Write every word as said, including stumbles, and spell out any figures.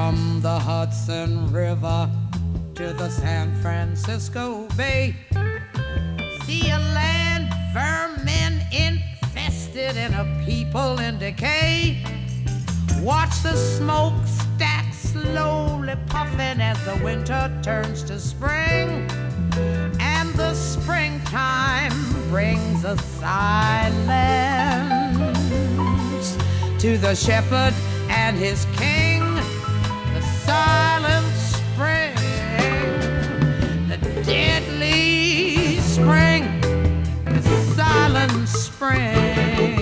From the Hudson River to the San Francisco Bay, see a land vermin infested and a people in decay. Watch the smokestack slowly puffing as the winter turns to spring, and the springtime brings a silence to the shepherd and his king. The silent spring, the deadly spring, the silent spring.